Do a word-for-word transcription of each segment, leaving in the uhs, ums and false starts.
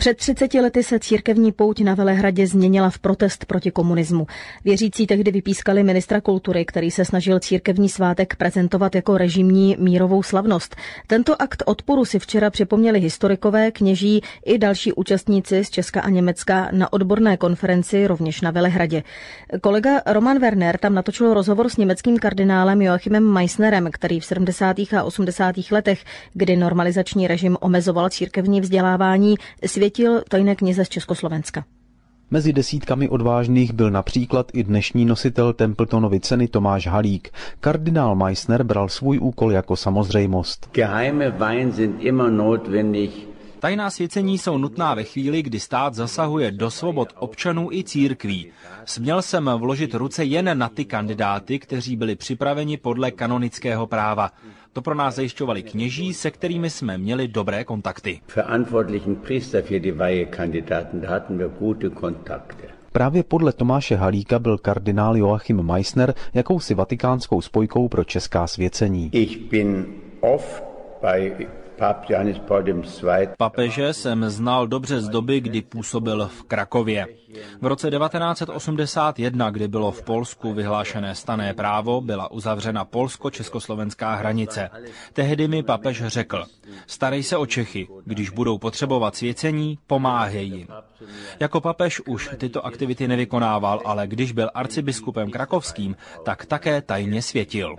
Před třiceti lety se církevní pouť na Velehradě změnila v protest proti komunismu. Věřící tehdy vypískali ministra kultury, který se snažil církevní svátek prezentovat jako režimní mírovou slavnost. Tento akt odporu si včera připomněli historikové, kněží i další účastníci z Česka a Německa na odborné konferenci rovněž na Velehradě. Kolega Roman Werner tam natočil rozhovor s německým kardinálem Joachimem Meissnerem, který v sedmdesátých a osmdesátých letech, kdy normalizační režim omezoval církevní vzdělávání, světil tajné kněze z Československa. Mezi desítkami odvážných byl například i dnešní nositel Templetonovy ceny Tomáš Halík. Kardinál Meissner bral svůj úkol jako samozřejmost. Geheime Weihen sind immer notwendig. Tajná svěcení jsou nutná ve chvíli, kdy stát zasahuje do svobod občanů i církví. Směl jsem vložit ruce jen na ty kandidáty, kteří byli připraveni podle kanonického práva. To pro nás zajišťovali kněží, se kterými jsme měli dobré kontakty. Verantwortlichen Priester für die Weihekandidaten, da hatten wir gute Kontakte. Právě podle Tomáše Halíka byl kardinál Joachim Meissner jakousi vatikánskou spojkou pro česká svěcení. Ich bin oft bei Papeže jsem znal dobře z doby, kdy působil v Krakově. V roce devatenáct set osmdesát jedna, kdy bylo v Polsku vyhlášené stanné právo, byla uzavřena polsko-československá hranice. Tehdy mi papež řekl: starej se o Čechy, když budou potřebovat svěcení, pomáhej jim. Jako papež už tyto aktivity nevykonával, ale když byl arcibiskupem krakovským, tak také tajně světil.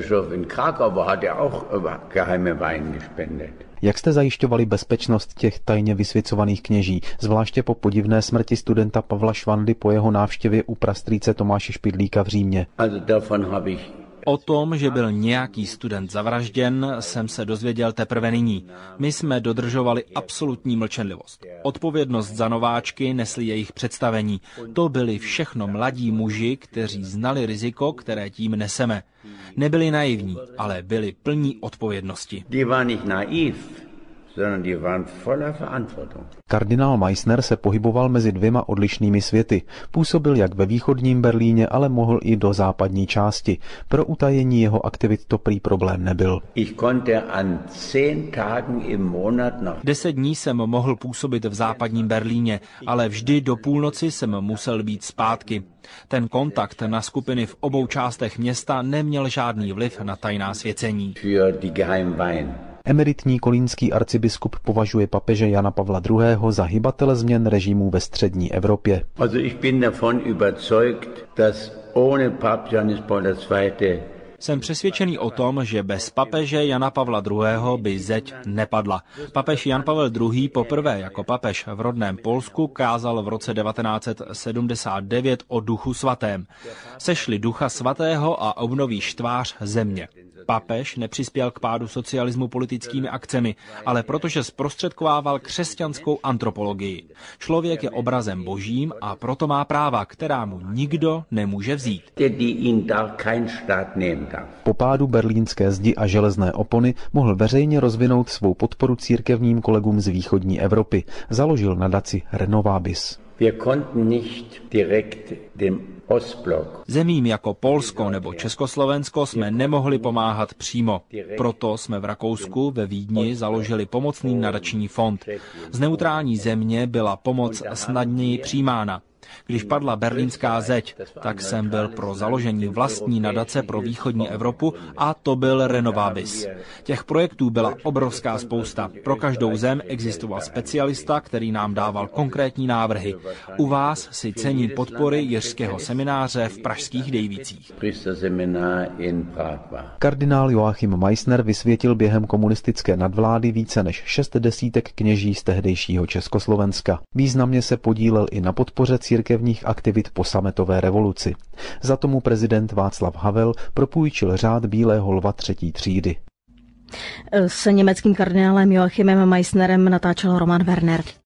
Jak jste zajišťovali bezpečnost těch tajně vysvěcovaných kněží, zvláště po podivné smrti studenta Pavla Švandy po jeho návštěvě u prastrýce Tomáše Špidlíka v Římě? O tom, že byl nějaký student zavražděn, jsem se dozvěděl teprve nyní. My jsme dodržovali absolutní mlčenlivost. Odpovědnost za nováčky nesli jejich představení. To byli všechno mladí muži, kteří znali riziko, které tím neseme. Nebyli naivní, ale byli plní odpovědnosti. Kardinál Meissner se pohyboval mezi dvěma odlišnými světy. Působil jak ve východním Berlíně, ale mohl i do západní části. Pro utajení jeho aktivit to prý problém nebyl. Deset dní jsem mohl působit v západním Berlíně, ale vždy do půlnoci jsem musel být zpátky. Ten kontakt na skupiny v obou částech města neměl žádný vliv na tajná svěcení. Emeritní kolínský arcibiskup považuje papeže Jana Pavla druhého. za hybatele změn režimů ve střední Evropě. Also ich bin davon überzeugt, dass ohne Papst Johannes Paul der Zweite Jsem přesvědčený o tom, že bez papeže Jana Pavla druhého. by zeď nepadla. Papež Jan Pavel druhý. poprvé jako papež v rodném Polsku kázal v roce devatenáct set sedmdesát devět o Duchu svatém. Sešli Ducha svatého a obnovíš tvář země. Papež nepřispěl k pádu socialismu politickými akcemi, ale protože zprostředkovával křesťanskou antropologii. Člověk je obrazem božím a proto má práva, která mu nikdo nemůže vzít. Po pádu berlínské zdi a železné opony mohl veřejně rozvinout svou podporu církevním kolegům z východní Evropy. Založil nadaci Renovabis. Zemím jako Polsko nebo Československo jsme nemohli pomáhat přímo. Proto jsme v Rakousku ve Vídni založili pomocný nadační fond. Z neutrální země byla pomoc snadněji přijímána. Když padla berlínská zeď, tak jsem byl pro založení vlastní nadace pro východní Evropu a to byl Renovabis. Těch projektů byla obrovská spousta. Pro každou zem existoval specialista, který nám dával konkrétní návrhy. U vás si cením podpory Jiřského semináře v pražských Dejvicích. Kardinál Joachim Meissner vysvětil během komunistické nadvlády více než šest desítek kněží z tehdejšího Československa. Významně se podílel i na podpoře církevních aktivit po sametové revoluci. Za tomu prezident Václav Havel propůjčil řád Bílého lva třetí třídy. S německým kardinálem Joachimem Meissnerem natáčel Roman Werner.